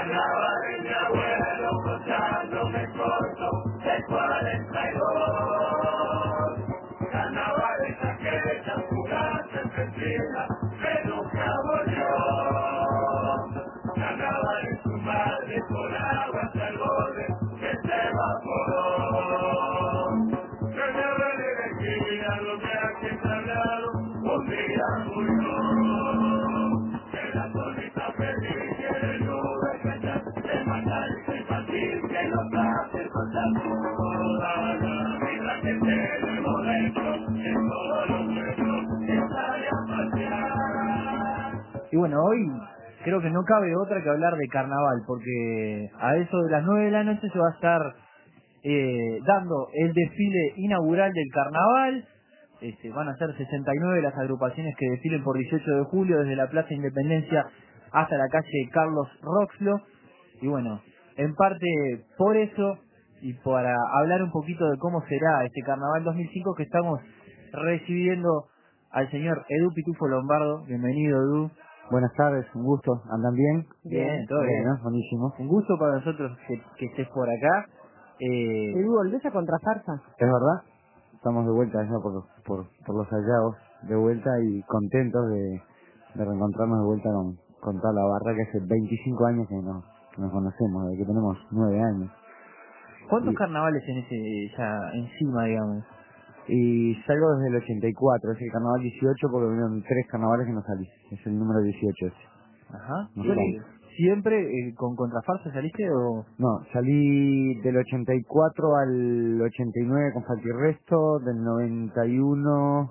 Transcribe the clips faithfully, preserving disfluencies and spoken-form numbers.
Carnaval de mi abuelo contándome corto de cuarenta y dos. Carnaval es aquella fugaz encendida que nunca volvió. Carnaval es su madre con agua hasta el borde que se evaporó. Carnaval de la esquina donde aquel tablado un día murió. Que la solita feliz quiere nubes cantar, de matar y de partir que los hace contar toda la vida que tenemos dentro, en todo lo nuestro que sale a pasear. Y bueno, hoy creo que no cabe otra que hablar de carnaval, porque a eso de las nueve de la noche se va a estar eh, dando el desfile inaugural del carnaval. Este, van a ser sesenta y nueve las agrupaciones que desfilen por dieciocho de julio desde la Plaza Independencia hasta la calle Carlos Roxlo. Y bueno, en parte por eso y para hablar un poquito de cómo será este carnaval dos mil cinco que estamos recibiendo al señor Edu Pitufo Lombardo. Bienvenido, Edu. Buenas tardes, un gusto. ¿Andan bien? Bien, todo bien. Bueno, buenísimo. Un gusto para nosotros que, que estés por acá. Eh, Edu, ¿volvés a Contrafarsa? ¿Es verdad? Estamos de vuelta ya por, por, por los hallados, de vuelta y contentos de, de reencontrarnos de vuelta con, con toda la barra que hace veinticinco años que nos, que nos conocemos, de que tenemos nueve años. ¿Cuántos Y, carnavales en ese ya encima, digamos? y salgo desde el ochenta y cuatro, es el carnaval dieciocho porque vinieron tres carnavales que no salí, es el número dieciocho ese. Ajá. No, ¿Y ¿Siempre eh, con Contrafarsa saliste o...? no, salí del ochenta y cuatro al ochenta y nueve con Falta y Resto, del noventa y uno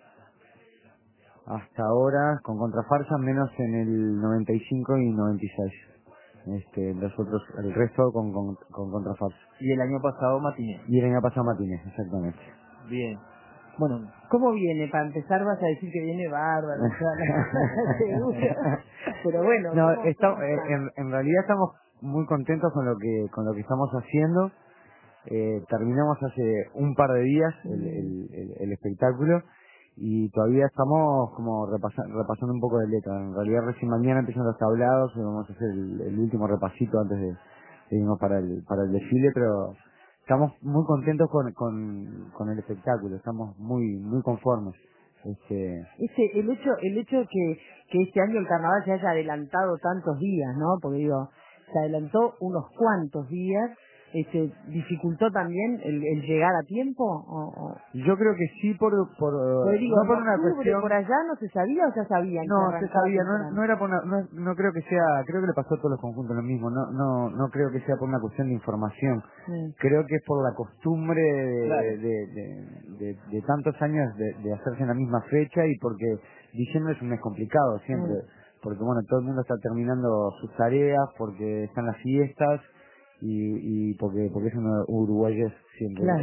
hasta ahora con Contrafarsa, menos en el noventa y cinco y noventa y seis. Este, los otros, el resto con, con, con Contrafarsa. Y el año pasado Matiné. Y el año pasado Matines, exactamente. Bien. Bueno, ¿Cómo viene? Para empezar vas a decir que viene bárbaro, o sea, la- seguro. Pero bueno, No, ¿cómo- está, cómo eh, está? en, en realidad estamos muy contentos con lo que con lo que estamos haciendo. Eh, terminamos hace un par de días el, el, el, el espectáculo y todavía estamos como repasa, repasando un poco de letra. En realidad recién mañana empiezan los tablados y vamos a hacer el, el último repasito antes de, de irnos para el para el desfile, pero estamos muy contentos con, con, con el espectáculo, estamos muy muy conformes. Este, Ese, el hecho, el hecho de que, que este año el carnaval se haya adelantado tantos días, ¿no? Porque digo, se adelantó unos cuantos días, este, dificultó también el, el llegar a tiempo, o, o... yo creo que sí por por Porque digo, no en por una octubre cuestión. por allá no se sabía o ya sabían que No, se arrancaba sabía, no, temprano. no era por una, no, no creo que sea, creo que le pasó a todos los conjuntos lo mismo, no, no, no creo que sea por una cuestión de información, Sí. creo que es por la costumbre de, Claro. de, de, de- de tantos años de, de hacerse en la misma fecha y porque diciembre es un mes complicado siempre, Mm. porque bueno, todo el mundo está terminando sus tareas, porque están las fiestas y, y porque, porque es una uruguayés siempre. Claro.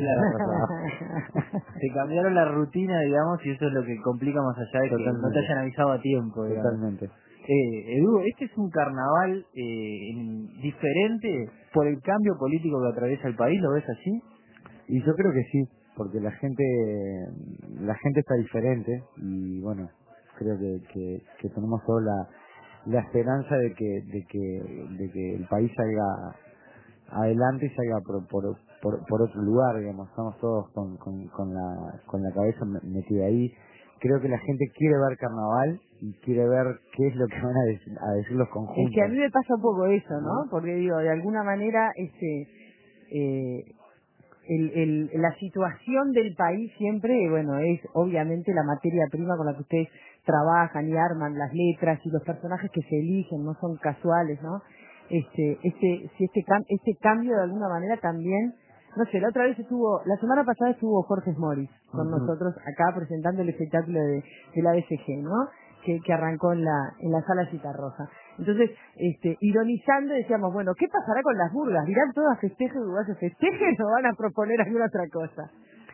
te cambiaron la rutina, digamos, y eso es lo que complica más allá de que no te Totalmente, hayan avisado a tiempo, digamos. totalmente. Eh, Edu, este es un carnaval eh, en- diferente por el cambio político que atraviesa el país, ¿lo ves así? Y yo creo que sí, porque la gente la gente está diferente y bueno, creo que, que, que tenemos toda la, la esperanza de que de que de que el país salga adelante y salga por por, por, por otro lugar, digamos, estamos todos con, con, con la con la cabeza me- metida ahí. Creo que la gente quiere ver carnaval y quiere ver qué es lo que van a decir, a decir los Es conjuntos. que a mí me pasa un poco eso, ¿no? Porque digo, de alguna manera, este, eh, el, el, la situación del país siempre, bueno, es obviamente la materia prima con la que ustedes trabajan y arman las letras y los personajes que se eligen, no son casuales, ¿no? Este, este, si este, cam este cambio de alguna manera también, no sé, la otra vez estuvo, la semana pasada estuvo Jorge Moris con Ujú. nosotros acá presentando el espectáculo de, de la B C G, ¿no? Que, que arrancó en la, en la sala Citarrosa. Entonces, este, ironizando decíamos, bueno, ¿qué pasará con las burgas? ¿Dirán todas festejen, uruguayos festejen o van a proponer alguna otra cosa?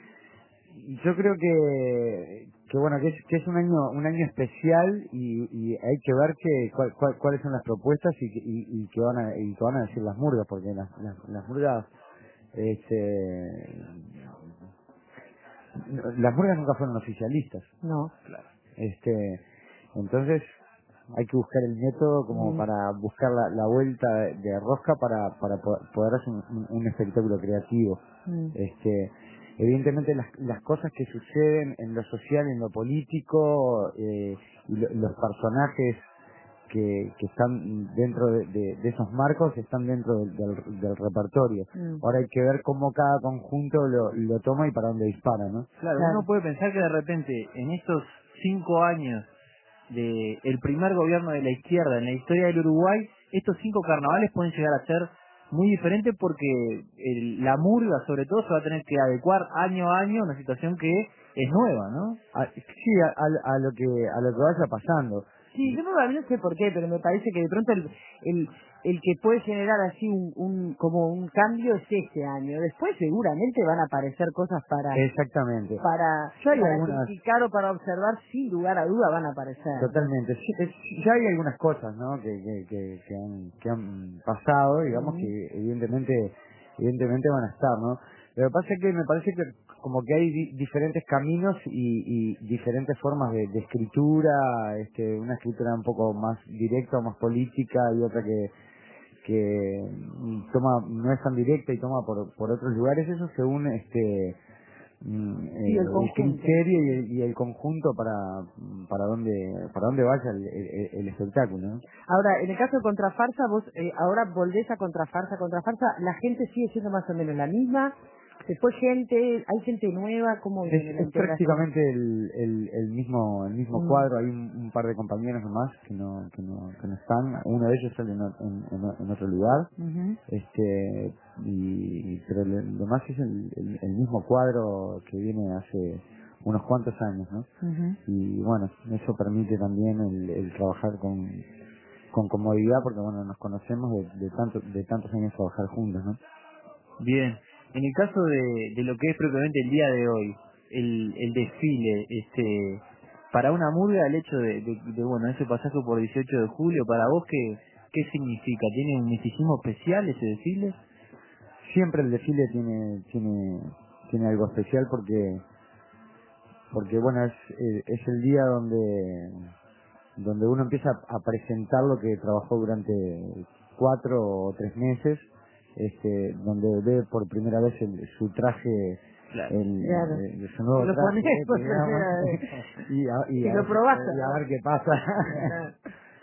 Yo creo que que bueno que es, que es un año un año especial y, y hay que ver que cuál, cuál- cuáles son las propuestas y, que- y, y que van a y que van a decir las murgas, porque las las, las murgas este las murgas nunca fueron oficialistas, No. este entonces hay que buscar el método como Mm. para buscar la, la vuelta de, de rosca para, para po- poder hacer un, un- un espectáculo creativo. Mm. Este, evidentemente las, las cosas que suceden en lo social, en lo político, eh, y lo- los personajes que, que están dentro de, de- de esos marcos están dentro del, del- del repertorio. Mm. Ahora hay que ver cómo cada conjunto lo, lo toma y para dónde dispara, ¿no? Claro, Claro. uno puede pensar que de repente en estos cinco años de el primer gobierno de la izquierda en la historia del Uruguay, estos cinco carnavales pueden llegar a ser muy diferentes porque el- la murga sobre todo se va a tener que adecuar año a año a una situación que es nueva, ¿no? A- sí, a, a- a lo que a lo que vaya pasando. Sí, yo no, a mí no sé por qué, pero me parece que de pronto el, el, el que puede generar así un, un como un cambio es este año. Después seguramente van a aparecer cosas para Exactamente. para, Ya hay para algunas- criticar o para observar, sin lugar a duda van a aparecer. Totalmente. Sí, es- ya hay algunas cosas, ¿no? Que, que, que, que han, que han pasado, digamos, Ujú. que evidentemente evidentemente van a estar, ¿no? Lo que pasa es que me parece que como que hay di- diferentes caminos y, y diferentes formas de, de escritura, este, una escritura un poco más directa o más política y otra que que mm, toma no es tan directa y toma por, por otros lugares, eso según este mm, Sí, eh, el el conjunto. criterio y el, y el conjunto para para dónde para dónde vaya el, el- el espectáculo, ¿no? Ahora, en el caso de Contrafarsa, vos eh, ahora volvés a Contrafarsa, Contrafarsa, la gente sigue siendo más o menos la misma, se fue gente, hay gente nueva, ¿cómo Es, viene la es integración? prácticamente el, el, el mismo el mismo Mm. cuadro. Hay un, un par de compañeros nomás que no que no, que no están. Uno de ellos sale en, o- en, en- en otro lugar. Ujú. Este y pero lo, lo más es el, el, el mismo cuadro que viene hace unos cuantos años, ¿no? Ujú. Y bueno, eso permite también el, el trabajar con con comodidad porque bueno nos conocemos de, de tanto de tantos años trabajar juntos, ¿no? Bien, en el caso de, de lo que es propiamente el día de hoy, el, el desfile, este, para una murga el hecho de, de, de, bueno, ese pasaje por dieciocho de julio, para vos, ¿qué, qué significa? ¿Tiene un misticismo especial ese desfile? Siempre el desfile tiene tiene tiene algo especial porque porque bueno es eh, es el día donde donde uno empieza a presentar lo que trabajó durante cuatro o tres meses, este donde ve por primera vez el, su traje, Claro. el, Claro. el- su nuevo Que lo traje, ponés por digamos, primera vez. y, a, y, Y a lo ver, probaste, y a ¿no? ver qué pasa. Claro.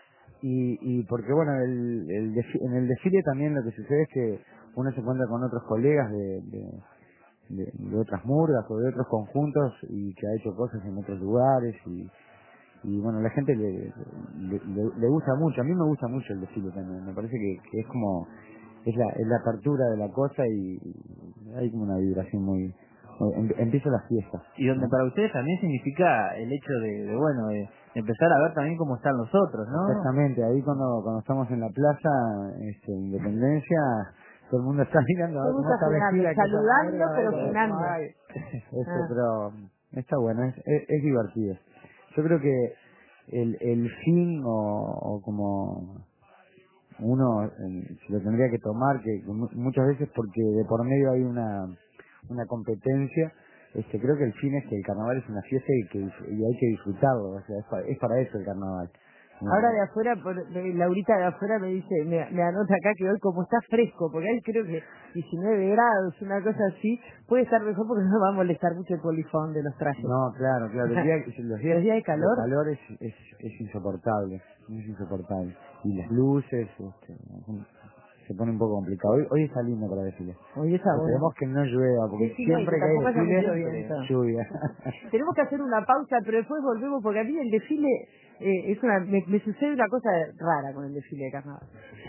y, y porque bueno el, el desfi- en el desfile también lo que sucede es que uno se encuentra con otros colegas de, de, de, de otras murgas o de otros conjuntos y que ha hecho cosas en otros lugares y, y bueno, la gente le, le, le- le gusta mucho, a mí me gusta mucho el desfile también, me parece que, que es como, es la, es la apertura de la cosa y, y hay como una vibración muy, muy- em- empieza la fiesta. Y donde ¿no? para ustedes también significa el hecho de, de bueno, de empezar a ver también cómo están los otros, ¿no? Exactamente, ahí cuando, cuando estamos en la plaza, este, Independencia, todo el mundo está mirando a ver Todo cómo está está cenando, vestida, que esa saludando, murga, pero ¿no? cenando. Ay, este, Ah. pero está bueno, es, es, es divertido. Yo creo que el, el fin o, o como uno eh, se lo tendría que tomar, que mu- muchas veces porque de por medio hay una, una competencia, este, creo que el fin es que el carnaval es una fiesta y que dif- y hay que disfrutarlo, o sea, es para, es para eso el carnaval. Ahora de afuera, por, de- Laurita de afuera me dice, me, me anota acá que hoy como está fresco, porque ahí creo que diecinueve grados, una cosa así, puede estar mejor porque no va a molestar mucho el polifón de los trajes. No, claro, claro. El día, los días, Los días de calor. de calor es, es, es insoportable, es insoportable. Y las luces, este, se pone un poco complicado. Hoy, hoy está lindo para desfilar. Hoy está bueno. Esperemos que no llueva, porque Sí, sí, no, y siempre que que hay tampoco haya mucho desfile, viento. lluvia. Tenemos que hacer una pausa, pero después volvemos, porque a mí el desfile, eh, es una, me, me sucede una cosa rara con el desfile de carnaval.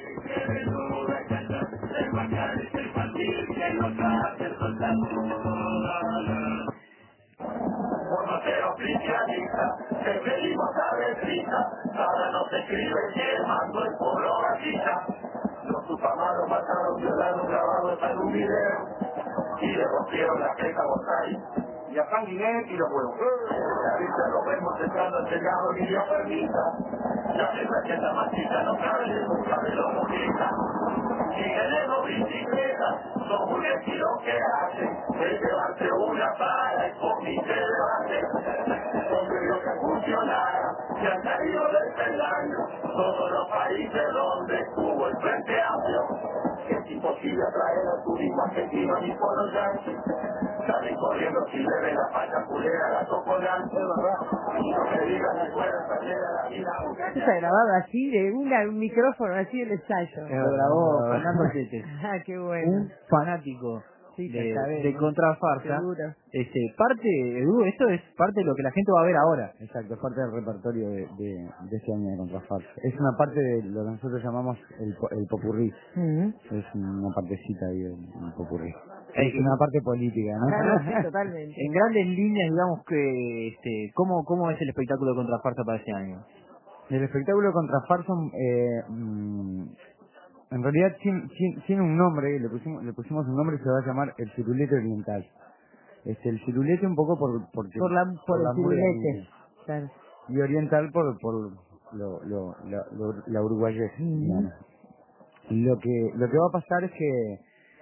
Mateo oficialista, te pedimos a recita, ahora no se escribe que mando el pueblo gatita. Los supamados mataron, violaron, grabados en un video, y le rompieron la queja a Bonsai, y a San Guinés y los huevos. La vista lo vemos entrando el llegado ni Dios permita, la regla que esta machita no cabe, nunca me lo motiva. Y tenemos bicicleta, son un estilo que hace, es llevarse una para el comité de base, donde lo que funcionara, se han caído de es el año. Todos los países donde estuvo el Frente Amplio. Es imposible atraer al turismo argentino ni por los yanquis. Salen corriendo si le ven la paña culera, la tocolante, ¿verdad? Y no me digan que pueden salir a la vida. Esto se ha grabado así, de una, un micrófono, así el ensayo. Lo grabó Fernando Tetes, Ah, qué bueno. un fanático Sí, de, sabemos. de Contrafarsa. Seguro. Este, parte, Edu, esto es parte de lo que la gente va a ver ahora. Exacto, es parte del repertorio de, de, de este año de Contrafarsa. Es una parte de lo que nosotros llamamos el, po- el popurrí. Ujú. Es una partecita ahí del, del popurrí. Eh, Es una parte política, ¿no? Claro, sí, totalmente. En grandes líneas, digamos que, este, ¿cómo, cómo es el espectáculo de Contrafarsa para este año? El espectáculo Contrafarsa, eh, mm, en realidad tiene, tiene- tiene un nombre, le pusimos, le pusimos un nombre que se va a llamar el Cirulete Oriental. Este, el Cirulete un poco por, porque, Por, la, por, el la murga cirulete. misma. Claro. Y Oriental por, por lo, lo, la, lo- la uruguayés, digamos. Lo que, lo que va a pasar es que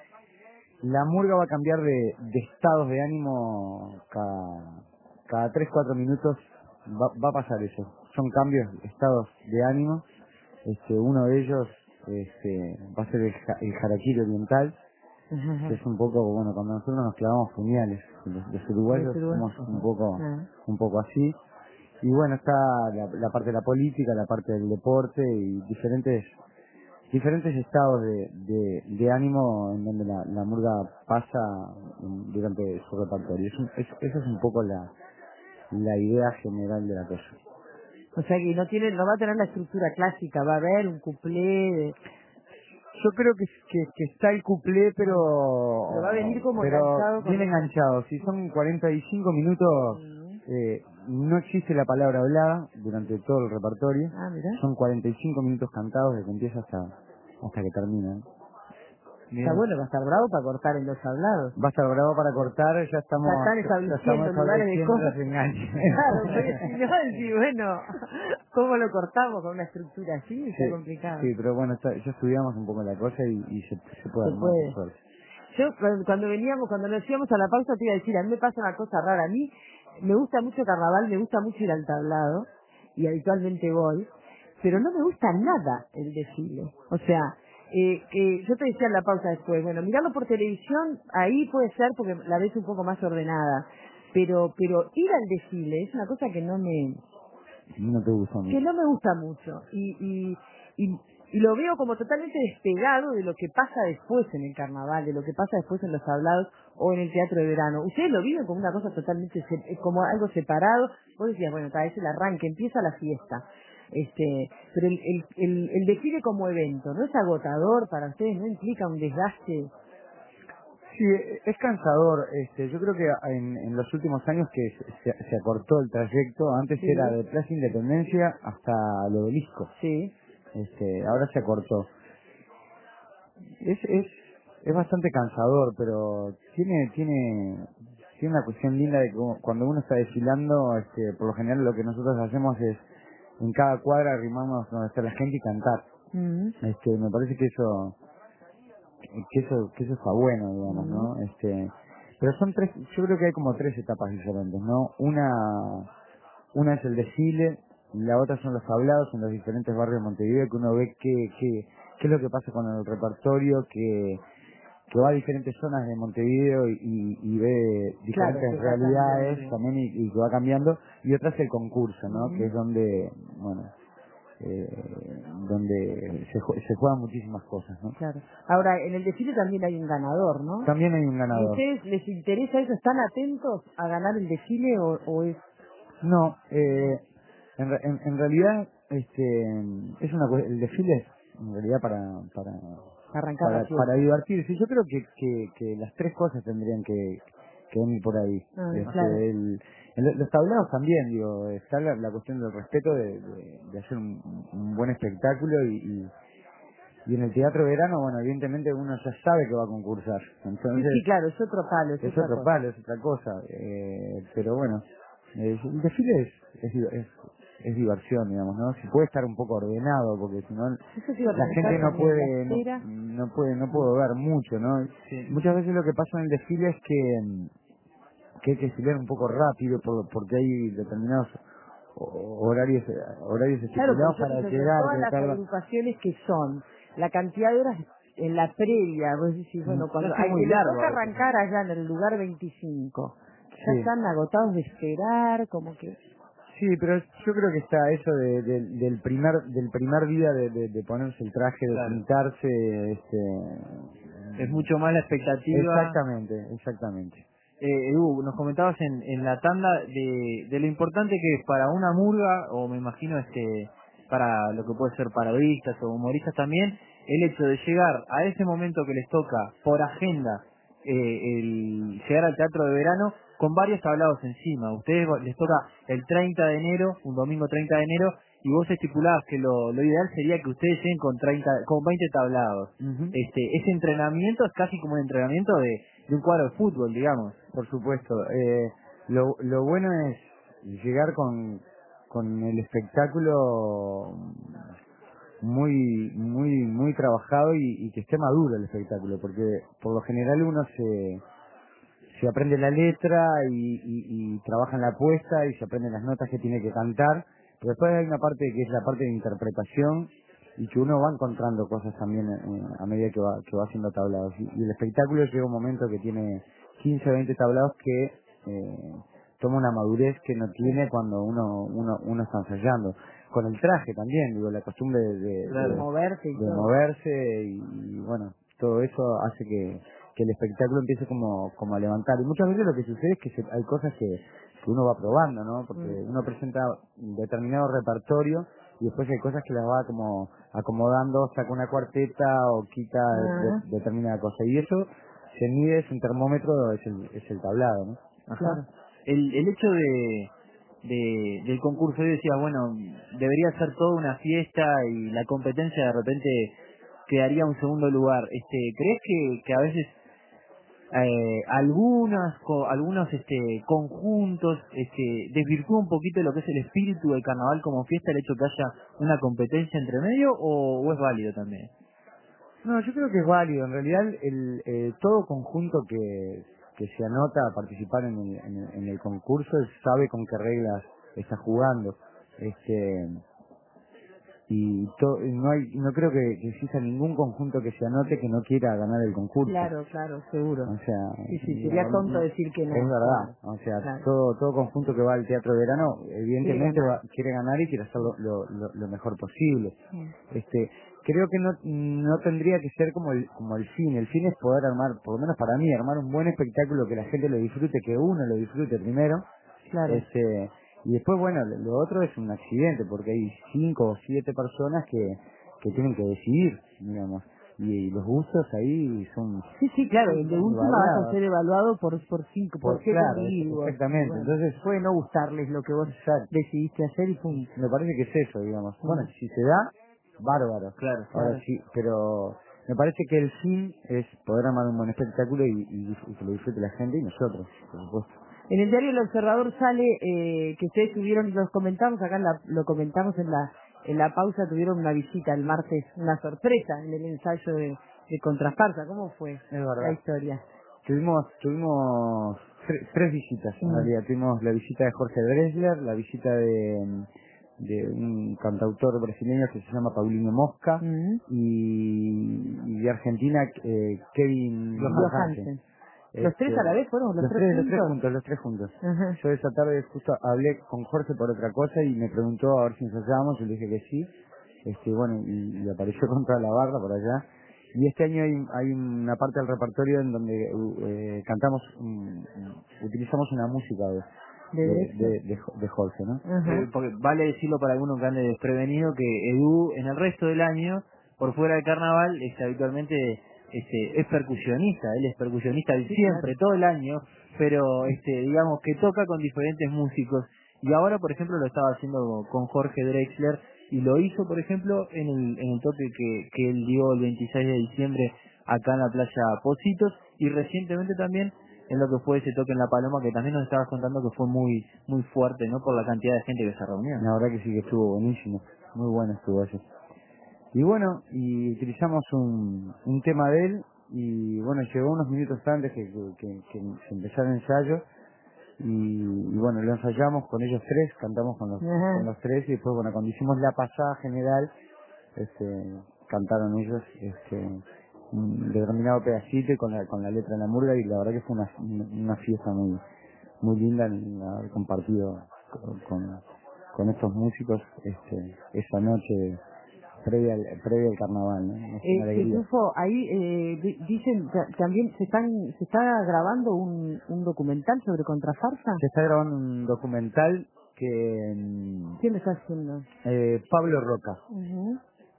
la murga va a cambiar de, de estados de ánimo cada, cada tres cuatro minutos, va, va a pasar eso. Son cambios, estados de ánimo. Este, uno de ellos este, va a ser el, ja- el harakiri oriental, que es un poco, bueno, cuando nosotros nos clavamos puñales, los, los uruguayos Los uruguayos. somos un poco, Ah. un poco así. Y bueno, está la, la parte de la política, la parte del deporte y diferentes diferentes estados de, de, de ánimo en donde la, la murga pasa en- durante su repertorio. Es un- es- esa es un poco la, la idea general de la cosa. O sea que no tiene, no va a tener la estructura clásica, va a haber un cuplé de... Yo creo que, que, que está el cuplé, pero... Pero va a venir como pero enganchado con bien el- enganchado. Si son cuarenta y cinco minutos, Mm. eh, no existe la palabra hablada durante todo el repertorio. Ah, mira. Son cuarenta y cinco minutos cantados desde que empieza hasta, hasta que termina. Está bueno, va a estar bravo para cortar en los hablados. Va a estar bravo para cortar, ya estamos, Ya están ya estableciendo estamos lugares de estableciendo cosas. los enganches. Claro, porque si no, sí, bueno, ¿cómo lo cortamos con una estructura así? Está Sí, complicado. sí, pero bueno, está- ya estudiamos un poco la cosa y, y se, se puede Se armar, puede. por suerte. Yo cuando cuando veníamos, cuando nos íbamos a la pausa te iba a decir, a mí me pasa una cosa rara, a mí me gusta mucho carnaval, me gusta mucho ir al tablado y habitualmente voy, pero no me gusta nada el desfile. O sea, eh, que yo te decía en la pausa después, bueno, mirarlo por televisión, ahí puede ser porque la ves un poco más ordenada, pero pero ir al desfile es una cosa que no me No te gusta que mucho. no me gusta mucho y, y, y, y lo veo como totalmente despegado de lo que pasa después en el carnaval, de lo que pasa después en los hablados o en el teatro de verano. Ustedes lo viven como una cosa totalmente, se- como algo separado. Vos decías, bueno, cada vez el arranque, empieza la fiesta. Este, pero el, el, el, el desfile como evento, ¿no es agotador para ustedes? ¿No implica un desgaste? Sí, es cansador. Este, yo creo que en, en los últimos años que se, se- se acortó el trayecto. Antes Sí. era de Plaza Independencia hasta el Obelisco. Sí. Este, ahora se acortó. Es, es, es bastante cansador, pero tiene, tiene, tiene una cuestión linda de que cuando uno está desfilando, este, por lo general lo que nosotros hacemos es en cada cuadra arrimarnos donde está la gente y cantar. Mm. Este, me parece que eso, que eso, que eso está bueno, digamos, ¿no? Este, pero son tres, yo creo que hay como tres etapas diferentes, ¿no? Una, una es el desfile, la otra son los hablados en los diferentes barrios de Montevideo, que uno ve qué, qué, qué es lo que pasa con el repertorio, que, que va a diferentes zonas de Montevideo y, y, y ve Claro, diferentes que va realidades cambiando. también y, y que va cambiando. Y otra es el concurso, ¿no? Ujú. Que es donde, bueno, eh, donde se, jue- se juegan muchísimas cosas, ¿no? Claro. Ahora, en el desfile también hay un ganador, ¿no? También hay un ¿Y a ganador. ustedes les interesa eso? ¿Están atentos a ganar el desfile o, o es...? No, eh, en, re- en, en realidad, este, es una, cue- el desfile es en realidad para, para, Arrancar para, la fiesta. para divertirse. Yo creo que, que, que las tres cosas tendrían que, que venir por ahí. Ah, Este, claro. el, el- los tablados también, digo, está la, la cuestión del respeto de, de, de hacer un, un buen espectáculo y, y, y en el teatro de verano, bueno, evidentemente uno ya sabe que va a concursar. Sí, Entonces, sí, claro, es otro palo, es, es otra otro cosa. palo, es otra cosa. Eh, pero bueno, eh, el desfile es, es, di- es, es diversión, digamos, ¿no? Si puede estar un poco ordenado, porque si no, Eso te iba a la preguntar gente no también, puede, la espera. no, no puede, no puedo ver mucho, ¿no? Sí. Muchas veces lo que pasa en el desfile es que, mm, que hay que desfilar un poco rápido por- porque hay determinados o- horarios horarios Claro, estipulados porque para yo llegar, todas las tratar- agrupaciones que son, la cantidad de horas en la previa, vos decís, bueno, Mm, cuando hace hay muy que le largo toca a veces. arrancar allá en el lugar veinticinco, ya Sí. están agotados de esperar, como que... Sí, pero yo creo que está eso de, de- del primer del primer día de, de- de ponerse el traje, de Claro. pintarse, este, Es mucho más la expectativa. exactamente, exactamente. Eh, Edu, nos comentabas en, en la tanda de, de lo importante que es para una murga, o me imagino este para lo que puede ser parodistas o humoristas también, el hecho de llegar a ese momento que les toca por agenda, eh, el llegar al teatro de verano con varios tablados encima. Ustedes les toca el treinta de enero, un domingo treinta de enero, y vos estipulabas que lo, lo ideal sería que ustedes lleguen con treinta, con veinte tablados. Ujú. Este, ese entrenamiento es casi como un entrenamiento de, de un cuadro de fútbol, digamos. Por supuesto. Eh, lo, lo bueno es llegar con, con el espectáculo muy muy muy trabajado y, y que esté maduro el espectáculo, porque por lo general uno se se aprende la letra y, y, y trabaja en la apuesta y se aprende las notas que tiene que cantar, pero después hay una parte que es la parte de interpretación y que uno va encontrando cosas también eh, a medida que va que va haciendo tablados, y, y el espectáculo llega un momento que tiene quince o veinte tablados que eh, toma una madurez que no tiene cuando uno uno uno está ensayando, con el traje también, digo, la costumbre de, de, Claro. de- moverse y de todo. moverse y, y, bueno, todo eso hace que, que el espectáculo empiece como, como a levantar. Y muchas veces lo que sucede es que se- hay cosas que, que uno va probando, ¿no? Porque Mm. uno presenta un determinado repertorio y después hay cosas que las va como acomodando, saca una cuarteta o quita Ah, de- determinada cosa. Y eso se mide, es un termómetro, es el, es el tablado, ¿no? Ajá. claro. El, el hecho de, de del concurso, yo decía, bueno, debería ser toda una fiesta y la competencia de repente quedaría un segundo lugar. Este, ¿crees que, que a veces eh, algunas co- algunos este conjuntos este desvirtúa un poquito lo que es el espíritu del carnaval como fiesta, el hecho que haya una competencia entre medio, o, o es válido también? No, yo creo que es válido. En realidad, el, eh, todo conjunto que, que se anota a participar en el, en el, en el concurso sabe con qué reglas está jugando. Este, y to- no hay, no creo que, que exista ningún conjunto que se anote que no quiera ganar el concurso. Claro, claro, seguro. O sea, Sí, sí, y sería la- tonto no- decir que no. es verdad. Claro, O sea, claro. todo todo conjunto que va al teatro de verano, evidentemente Quiere ganar. va- quiere ganar y quiere hacer lo, lo, lo- lo mejor posible. Mm. Este, creo que no no tendría que ser como el como el fin. El fin es poder armar, por lo menos para mí, armar un buen espectáculo que la gente lo disfrute, que uno lo disfrute primero. Claro. Este, y después, bueno, lo lo otro es un accidente, porque hay cinco o siete personas que, que tienen que decidir, digamos. Y, los gustos ahí son Sí, sí, claro, de última vas a variados. ser evaluado por por cinco, por Por, siete claro, es- individuos. exactamente. Bueno, Entonces, puede no gustarles lo que vos exacto. decidiste hacer y punto. Me parece que es eso, digamos. Mm. Bueno, si se da, bárbaro. Claro. Ahora Claro. sí, pero me parece que el fin es poder armar un buen espectáculo y, y, y que lo disfrute la gente y nosotros, por supuesto. En el diario El Observador sale eh, que ustedes tuvieron, y los comentamos acá, en la- lo comentamos en la en la pausa, tuvieron una visita el martes, una sorpresa en el ensayo de, de Contrafarsa. ¿Cómo fue Es la verdad. historia? Tuvimos, tuvimos tre- tres visitas, en Mm. realidad. Tuvimos la visita de Jorge Dresler, la visita de, de un cantautor brasileño que se llama Paulinho Mosca, Mm. y, y de Argentina, eh, Kevin Johansen. Johansen. ¿Los tres a la vez fueron? ¿Los, Los tres tres, los tres juntos? juntos, los tres juntos. Ajá. Yo esa tarde justo hablé con Jorge por otra cosa y me preguntó a ver si ensayábamos, yo le dije que sí. Este, bueno, y, y apareció con toda la barra por allá. Y este año hay, hay una parte del repertorio en donde eh, cantamos, um, utilizamos una música de, ¿De de, Drexler? de, de, Jo- de Jorge, ¿no? Ajá. Eh, porque vale decirlo para algunos que ande desprevenido que Edu en el resto del año, por fuera del carnaval, este, habitualmente este, es percusionista, él es percusionista Sí, siempre, claro. todo el año, pero este, digamos que toca con diferentes músicos. Y ahora, por ejemplo, lo estaba haciendo con Jorge Drexler, y lo hizo, por ejemplo, en el, en el toque que, que él dio el veintiséis de diciembre acá en la playa Positos, y recientemente también en lo que fue ese toque en La Paloma, que también nos estabas contando que fue muy muy fuerte, ¿no? Por la cantidad de gente que se reunió. La verdad que sí que estuvo buenísimo, muy bueno estuvo eso. Y bueno, y utilizamos un, un tema de él, y bueno, llegó unos minutos antes que, que, que, que empezara el ensayo, y, y bueno, lo ensayamos con ellos tres, cantamos con los, Ajá. con los tres y después, bueno, cuando hicimos la pasada general, este, cantaron ellos este, un determinado pedacito y con la, con la letra en la murga y la verdad que fue una, una fiesta muy muy linda el haber compartido con, con, con estos músicos este, esa noche previa al, previa al carnaval, ¿no? Es una Eh, alegría. Pitufo, ahí eh, di- dicen ta- también se están se está grabando un, un documental sobre contrafarsa. Se está grabando un documental que mm, ¿Quién lo está haciendo? eh, Pablo Roca, Ujú.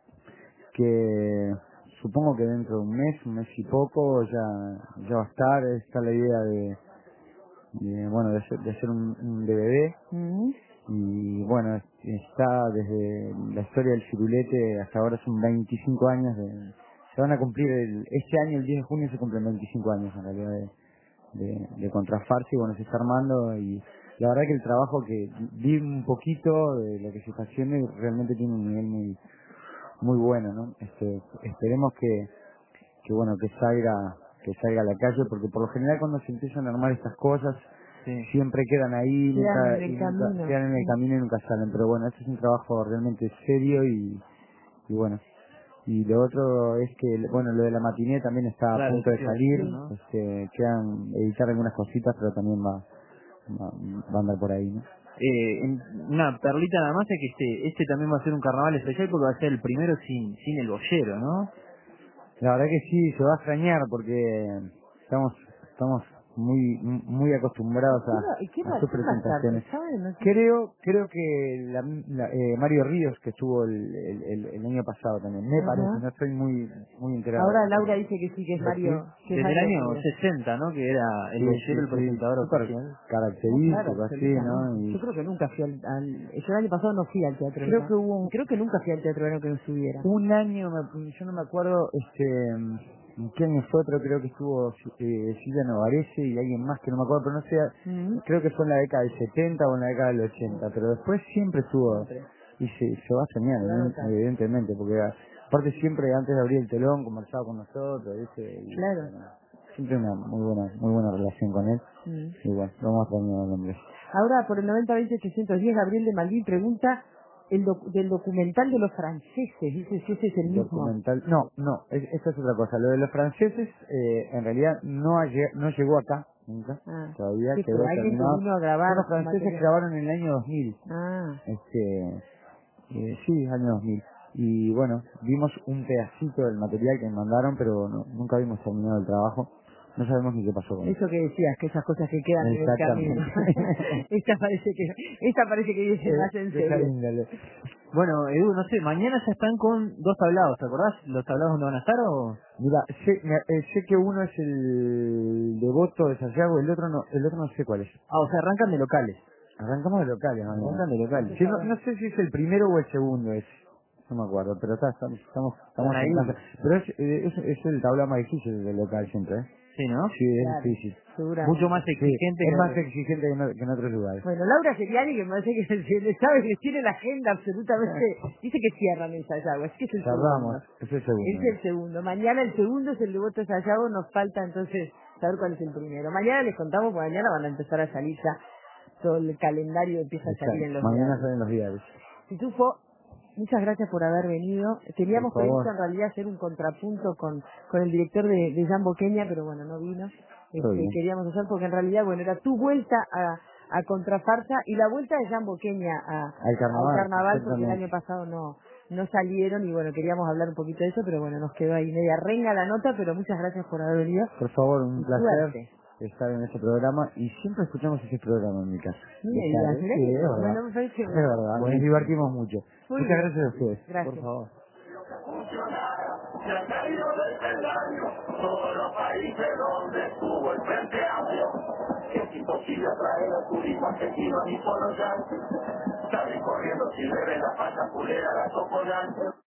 que supongo que dentro de un mes, un mes y poco ya, ya va a estar, está la idea de, de bueno de hacer, de hacer un, un D V D Ujú. y bueno es- está desde la historia del firulete hasta ahora son veinticinco años de, se van a cumplir el, este año el diez de junio se cumplen veinticinco años en realidad de, de, de Contrafarsa y bueno se está armando y la verdad que el trabajo que vi un poquito de lo que se está haciendo y realmente tiene un nivel muy muy bueno, ¿no? Este, esperemos que, que bueno, que salga, que salga a la calle, porque por lo general cuando se empiezan a armar estas cosas, Sí. siempre quedan ahí, Quedan nunca, en el y nunca, camino. quedan en el camino y nunca salen, pero bueno, este es un trabajo realmente serio y, y bueno, y lo otro es que, bueno, lo de la matiné también está a Claro, punto de sí, salir, sí, ¿no? este, quedan editar algunas cositas, pero también va, va, va a andar por ahí, ¿no? Eh, en- una perlita nada más es que este, este también va a ser un carnaval especial porque va a ser el primero sin, sin el boyero, ¿no? La verdad que sí, se va a extrañar porque estamos estamos muy muy acostumbrados ¿Qué va, qué a, a va, sus quién va a estar? presentaciones. ¿Se sabe? No sé. Creo creo que la, la- eh, Mario Ríos, que estuvo el, el, el- el año pasado también, me Ajá. parece, no estoy muy muy enterado. Ahora Laura dice que sí, que es Pero sí, Mario. Que es Desde el Mario año Ríos. sesenta, ¿no? Que era el Sí, sí, boyero el sí, presentador súper oficial. No, característico, claro, así, ¿no? absolutamente. Y Yo creo que nunca fui al, al... Yo el año pasado no fui al Teatro creo Verano. que hubo Y un, creo que nunca fui al Teatro Verano que no estuviera. un año, me- yo no me acuerdo, este, en qué año fue, pero creo que estuvo eh, Silvia Novarese y alguien más que no me acuerdo, pero no sé, Mm. creo que fue en la década del setenta o en la década del ochenta, pero después siempre estuvo, Siempre. y se, se va a extrañar, Se va a ¿no? notar. Evidentemente, porque aparte siempre antes de abrir el telón conversaba con nosotros, ¿viste? Y, Claro. bueno, siempre una muy buena muy buena relación con él, Mm. y bueno, lo vamos a extrañar al hombre. Ahora, por el noventa veinte ochocientos diez, Gabriel de Malvin pregunta el doc- del documental de los franceses. Dice si ese es el mismo. Documental, no, no, es, esa es otra cosa. Lo de los franceses, eh, en realidad no ha lle- no llegó acá, nunca, Ah. todavía Sí, quedó pero alguien que terminado. vino a grabar Los franceses material. grabaron en el año dos mil, Ah. este, eh, sí, año dos mil. Y bueno, vimos un pedacito del material que me mandaron, pero no- nunca vimos terminado el trabajo. No sabemos ni qué pasó con eso. Eso que decías, que esas cosas que quedan en el camino. Exactamente. esta parece que esta parece que dice más en Eh, deja serio. de índole. Bueno, Edu, no sé, mañana ya están con dos tablados, ¿te acordás? ¿Los tablados dónde van a estar o...? Mira, sé, me- eh, sé que uno es el Devoto de Sayago, el otro no, el otro no sé cuál es. Ah, o sea, arrancan de locales. Arrancamos de locales, ¿no? Arrancan de locales. Sí, no, no sé si es el primero o el segundo es. No me acuerdo, pero está, estamos, estamos, estamos Están ahí. en casa. Pero es, eh, es, es el tablado más difícil del local siempre, ¿eh? Sí, ¿no? Sí, es Claro, difícil. seguramente. Mucho más Sí, exigente es que... más exigente que en, o- que en otros lugares. Bueno, Laura Seriani, que me parece que se le sabe que tiene la agenda absolutamente... Dice que cierran el Sayago, así que es el Cerramos, segundo. es el segundo. Es el segundo. Mañana el segundo es el devoto de Sayago, nos falta entonces saber cuál es el primero. Mañana les contamos, porque mañana van a empezar a salir ya, todo el calendario empieza a salir en los Mañana diarios. salen los diarios. Pitufo, muchas gracias por haber venido. Teníamos Por favor. previsto en realidad hacer un contrapunto con, con el director de, de Jambo Kenia, pero bueno, no vino. Todo Este, bien. queríamos hacer porque en realidad, bueno, era tu vuelta a, a Contrafarsa y la vuelta de Jambo Kenia a, Al carnaval, al carnaval porque el exactamente. año pasado no no salieron y bueno, queríamos hablar un poquito de eso, pero bueno, nos quedó ahí media renga la nota, pero muchas gracias por haber venido. Por favor, un Y placer suerte. estar en este programa y siempre escuchamos ese programa en mi casa. No me Está, digas, ¿eh? mirá Sí, que- es verdad. bueno, me parece- Es verdad, nos Buenísimo. divertimos mucho. Muy Muchas bien. gracias a ustedes. Gracias. Por favor. Se ha caído del peldaño, todos los países donde estuvo el frente amplio. Es imposible atraer al turismo argentino ni por los llanos. Salen corriendo si beben la pata culera, la topollante.